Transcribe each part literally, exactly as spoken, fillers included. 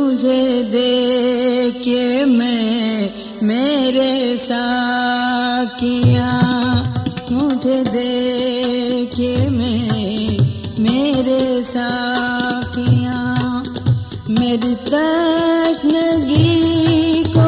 मुझे दे के मैं मेरे साकिया, मुझे दे के मैं मेरे साकिया, मेरी तश्नगी को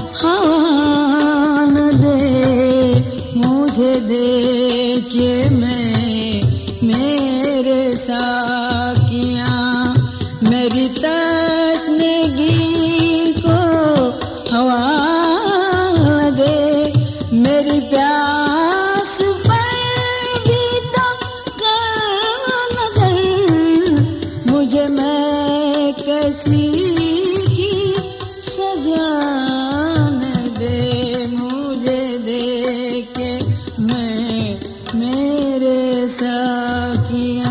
हवा न दे, मुझे दे के मैं मेरे साकिया, मेरी तश्नगी को हवा न दे, मेरी प्यास पर भी तो कर नजर, मुझे मैं कैसी की सजा न दे, मुझे दे के मैं मेरे साकिया।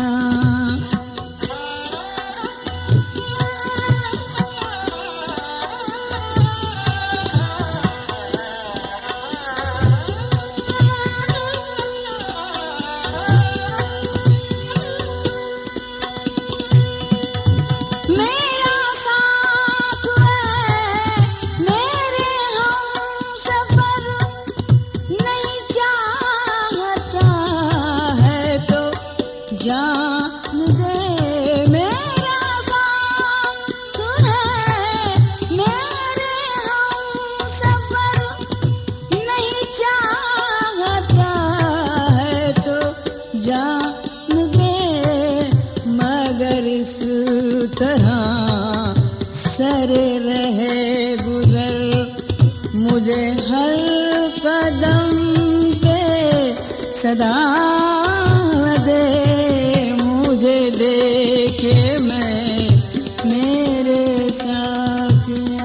जान दे मेरा साथ तूने, मेरे हम सफर नहीं चाहता है तो जान दे, मगर इस तरह सर रहे गुजर, मुझे हर कदम पे सदा दे, मुझे दे के मैं मेरे साकिया।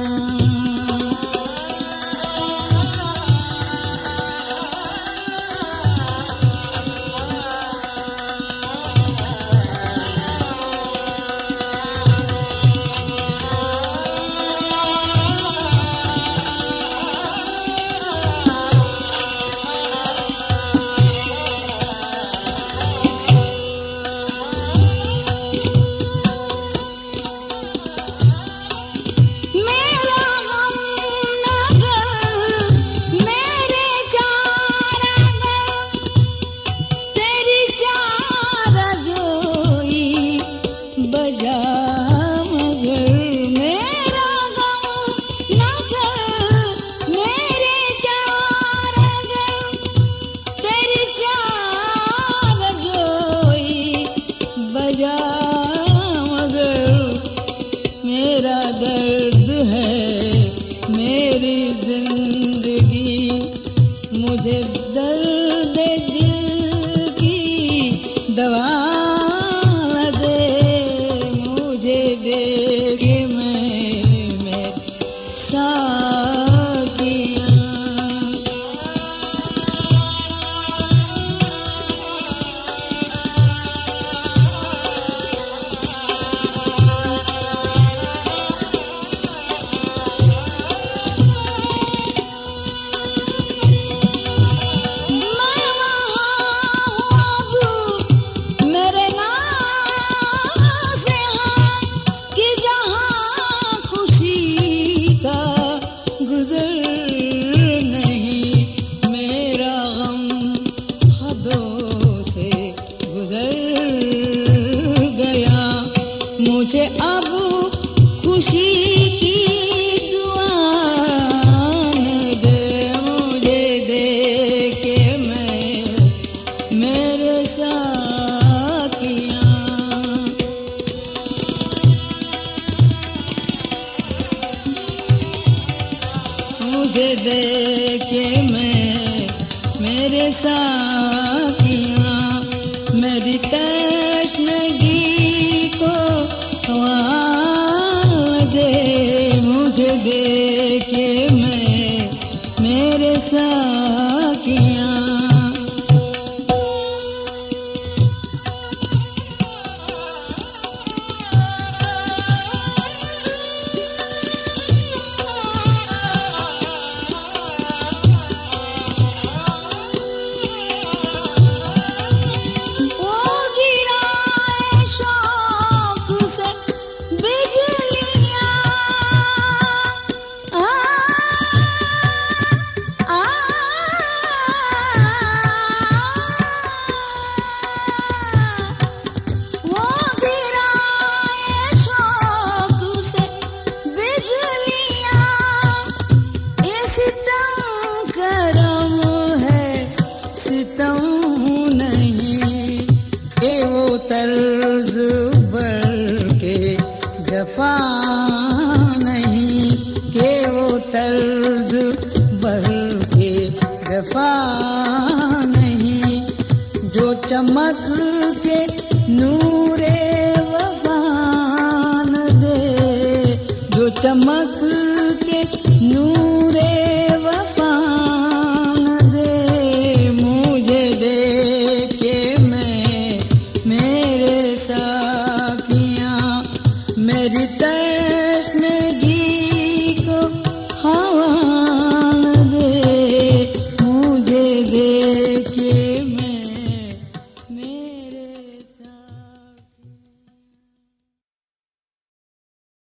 बजा मगर मेरा गम न कर, मेरे चार गम तेरी चार जोई, बजा मगर मेरा दर्द है मेरी जिंदगी, मुझे दर्द दिल की दवा दे के मैं मैं साकिया। मेरे गुजर नहीं मेरा गम हदों से गुजर गया, मुझे अब खुशी की दुआ दे, मुझे दे के मैं मेरे साकिया। मुझे दे के मैं मेरे साकिया, मेरी तश्नगी को हवा दे, मुझे दे के मैं मेरे साकिया। बिजलियां जफा नहीं के वो तर्ज भर के जफा नहीं, जो चमक के नूरे वफा न दे, जो चमक के नूरे वफा न दे, मुझे दे के मैं मेरे साकियाँ मेरी तश्नगी